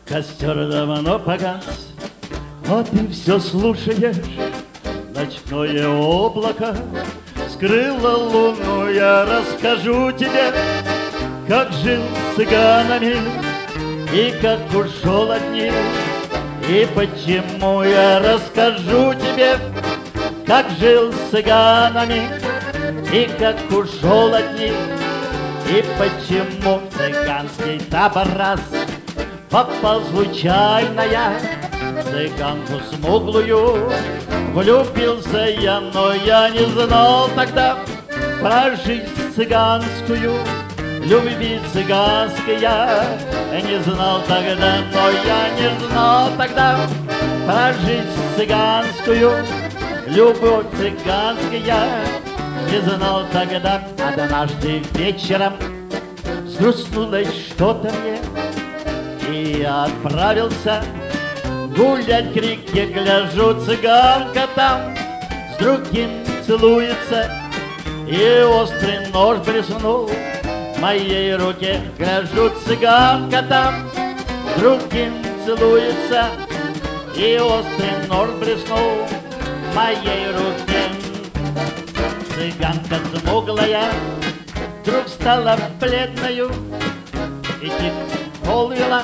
Костер давно погас, а ты все слушаешь. Ночное облако скрыло луну. Я расскажу тебе, как жил с цыганами и как ушел от них. И почему я расскажу тебе, как жил с цыганами и как ушел от них. И почему в цыганский табор раз попал случайно я в цыганку смуглую. Влюбился я, но я не знал тогда про жизнь цыганскую. Любви цыганской я не знал тогда, но я не знал тогда про жизнь цыганскую. Любовь цыганская я не знал тогда. Однажды вечером взгрустнулось что-то мне, и я отправился гулять к реке. Гляжу, цыганка там с другим целуется, и острый нож блеснул в моей руке. Гляжу, цыганка там с другим целуется, и острый нож блеснул в моей руке. Цыганка смуглая вдруг стала бледною и тихо молвила: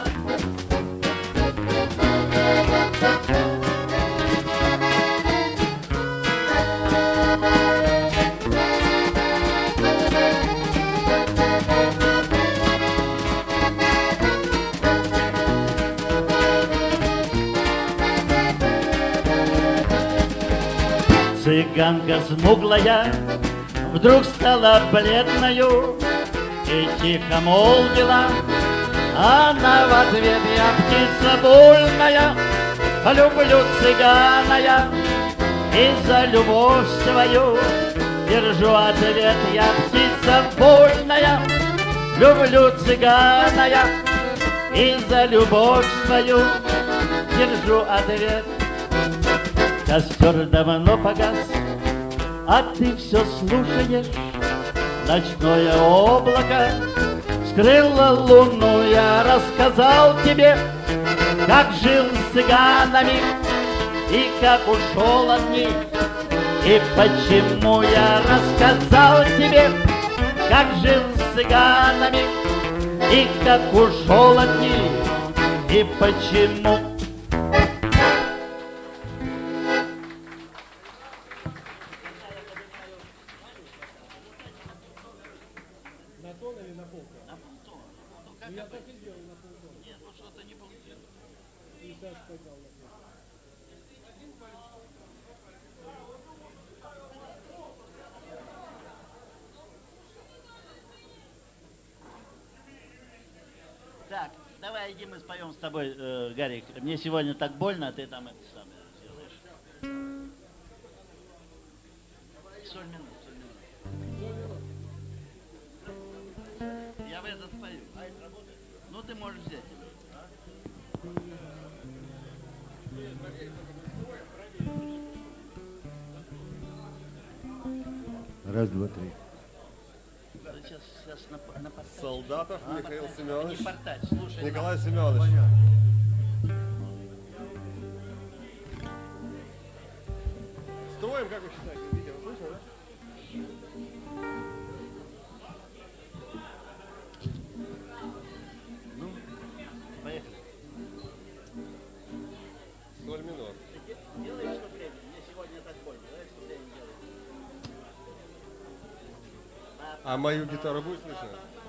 цыганка смуглая вдруг стала бледною и тихо молвила. Она в ответ: я птица буйная, люблю цыгана я, и за любовь свою держу ответ. Я птица буйная, люблю цыгана я, и за любовь свою держу ответ. Костер давно погас, а ты все слушаешь. Ночное облако скрыло луну. Я рассказал тебе, как жил с цыганами и как ушел от них. И почему я рассказал тебе, как жил с цыганами и как ушел от них. И почему. Так, давай, иди, мы споем с тобой, Гарик. Мне сегодня так больно, а ты там это самое сделаешь. 40 минут, 40 минут. Я в этот спою. А это работает? Ну, ты можешь взять. Раз, два, три. Сейчас на портач. Солдатов Михаил Семенович. Не портач, слушай. Николай Семенович. Строим, как вы считаете? Видео слышно, да? Ну, поехали. Соль минор. Делай вступление. Мне сегодня так больно. Давай вступление делай. А мою гитару будет слышно?